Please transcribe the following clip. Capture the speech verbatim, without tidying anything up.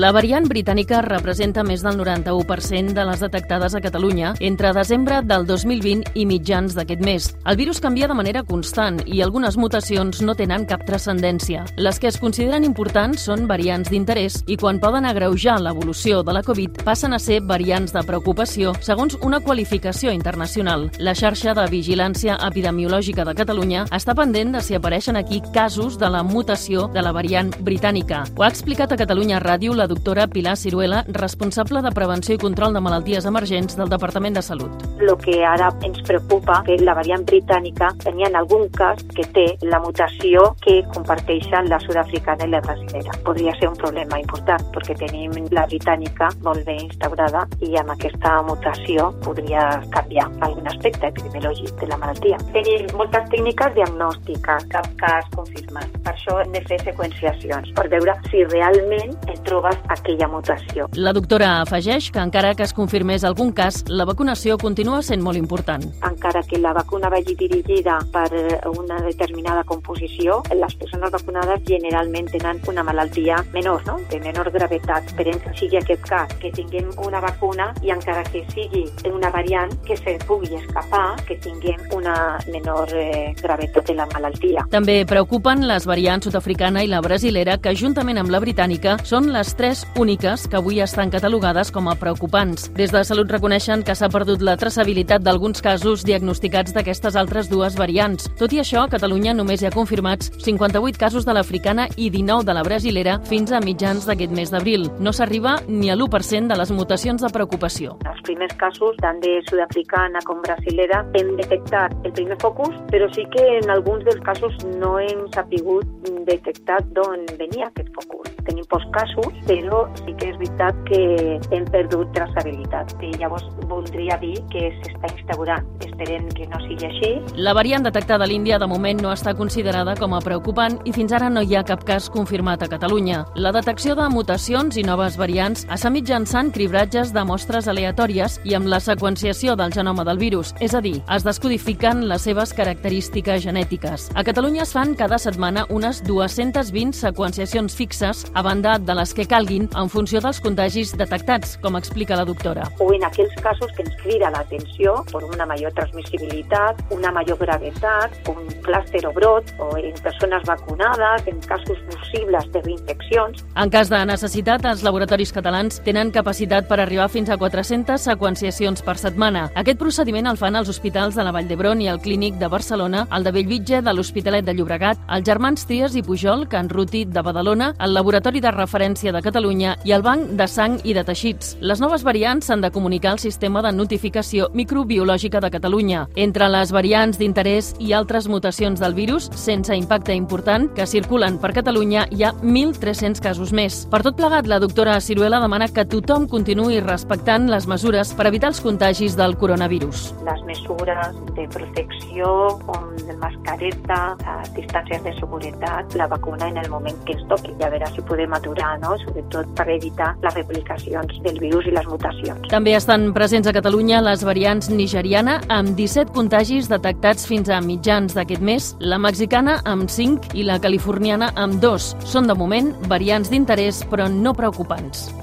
La variant britànica representa més del noranta-u per cent de les detectades a Catalunya entre desembre del dos mil vint i mitjans d'aquest mes. El virus canvia de manera constant i algunes mutacions no tenen cap transcendència. Les que es consideren importants són variants d'interès i quan poden agreujar l'evolució de la Covid passen a ser variants de preocupació segons una qualificació internacional. La xarxa de vigilància epidemiològica de Catalunya està pendent de si apareixen aquí casos de la mutació de la variant britànica. Ho ha explicat a Catalunya Ràdio la doctora Pilar Ciruela, responsable de Prevenció i Control de Malalties Emergents del Departament de Salut. Lo que ara ens preocupa que la variant britànica tenia en algun cas que té la mutació que comparteixen la sud-africana i la brasilera. Podria ser un problema important perquè tenim la britànica molt ben instaurada i amb aquesta mutació podria canviar algun aspecte epidemiològic de la malaltia. Tenim moltes tècniques diagnòstiques, cap cas confirmat. Per això hem de fer seqüenciacions per veure si realment et trobes aquella mutació. La doctora afegeix que encara que es confirmés algun cas, la vacunació continua sent molt important. Encara que la vacuna vagi dirigida per una determinada composició, les persones vacunades generalment tenen una malaltia menor, no? De menor gravetat. Esperem que sigui aquest cas, que tinguem una vacuna i encara que sigui una variant que se pugui escapar, que tinguem una menor eh, gravetat de la malaltia. També preocupen les variants sud-africana i la brasilera, que juntament amb la britànica són les tres úniques que avui estan catalogades com a preocupants. Des de Salut reconeixen que s'ha perdut la traçabilitat d'alguns casos diagnosticats d'aquestes altres dues variants. Tot i això, a Catalunya només hi ha confirmats cinquanta-vuit casos de l'africana i dinou de la brasilera fins a mitjans d'aquest mes d'abril. No s'arriba ni a l'u per cent de les mutacions de preocupació. Els primers casos, tant de sud-africana com brasilera, hem detectat el primer focus, però sí que en alguns dels casos no hem sapigut detectar d'on venia aquest focus. Tenim pocs casos, però sí que és veritat que hem perdut traçabilitat. I llavors voldria dir que s'està instaurant. Esperem que no sigui així. La variant detectada a l'Índia de moment no està considerada com a preocupant i fins ara no hi ha cap cas confirmat a Catalunya. La detecció de mutacions i noves variants es fa mitjançant cribratges de mostres aleatòries i amb la seqüenciació del genoma del virus, és a dir, es descodifiquen les seves característiques genètiques. A Catalunya es fan cada setmana unes dues-centes vint seqüenciacions fixes a banda de les que calguin en funció dels contagis detectats, com explica la doctora. O en aquells casos que ens crida l'atenció per una major transmissibilitat, una major gravetat, un clúster o brot, o en persones vacunades, en casos possibles de reinfeccions. En cas de necessitat, els laboratoris catalans tenen capacitat per arribar fins a quatre-centes seqüenciacions per setmana. Aquest procediment el fan els hospitals de la Vall d'Hebron i el Clínic de Barcelona, el de Bellvitge, de l'Hospitalet de Llobregat, els germans Trias i Pujol, Can Ruti de Badalona, el Laboratori de Referència de Catalunya i el Banc de Sang i de Teixits. Les noves variants s'han de comunicar al Sistema de Notificació Microbiològica de Catalunya. Entre les variants d'interès i altres mutacions del virus, sense impacte important, que circulen per Catalunya, hi ha mil tres-cents casos més. Per tot plegat, la doctora Ciruela demana que tothom continuï respectant les mesures per evitar els contagis del coronavirus. Les mesures de protecció, com de mascareta, les distàncies de seguretat, la vacuna en el moment que ens toqui. Ja veurà si podem aturar, no? Sobretot per evitar les replicacions del virus i les mutacions. També estan presents a Catalunya les variants nigeriana, amb disset contagis detectats fins a mitjans d'aquest mes, la mexicana amb cinc i la californiana amb dos. Són de moment variants d'interès, però no preocupants.